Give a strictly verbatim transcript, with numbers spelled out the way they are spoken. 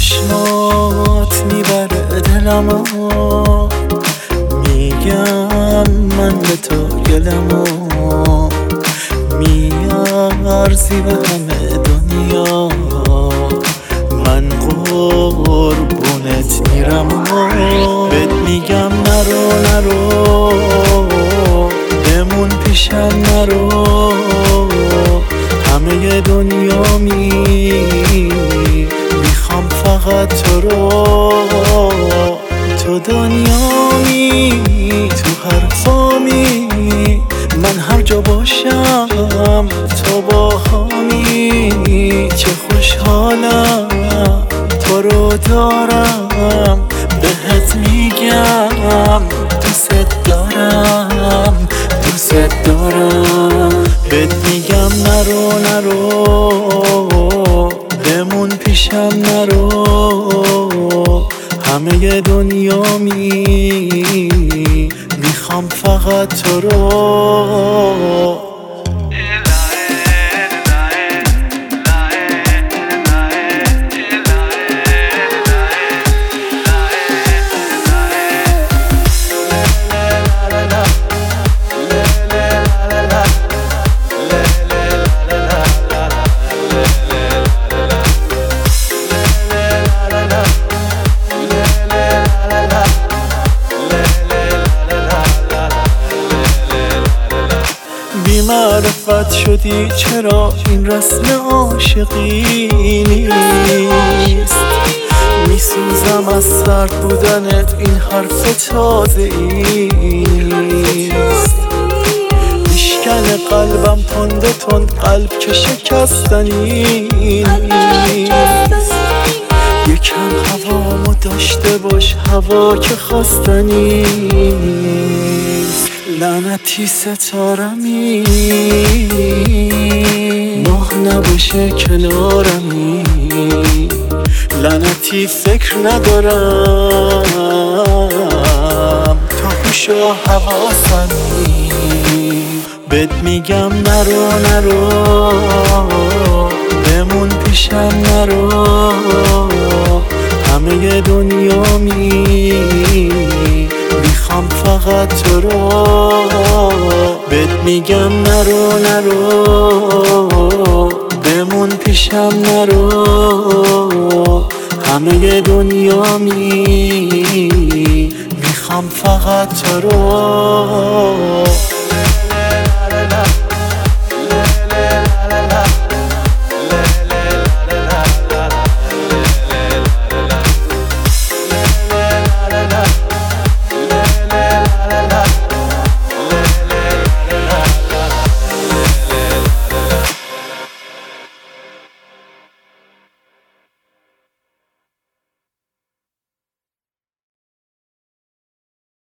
چشمات میبره دلمو، میگم من به تو گلمو، میارزی به همه دنیا، من قربونت میرم و بهت میگم نرو نرو، بمون پیشم نرو، همه دنیا می میخوام فقط تو رو، تو دنیامی، تو حرفامی، من هر جا باشم تو باهامی، چه خوشحالم تو رو دارم، بهت میگم دوست دارم دوست دارم، بهت میگم نرو نرو، بمون پیشم نرو، همه دنیا می میخوام فقط تو رو. بی معرفت شدی چرا این رسم عاشقی نیست، میسوزم از سرد بودنت این حرف تازه ای نیست، میشکنه قلبم تند تند قلب که شکستنی نیست، یکم هوامو داشته باش هوا که خواستنی نیست، لعنتی ستارمی ماه نباشه کنارمی، لعنتی فکر ندارم تا هوش و حواسمی، بهت میگم نرو نرو، بمون پیشم نرو، همه دنیا می میخوام فقط تو رو، بهت میگم نرو نرو، بمون پیشم نرو، همه دنیا می میخوام فقط تو رو.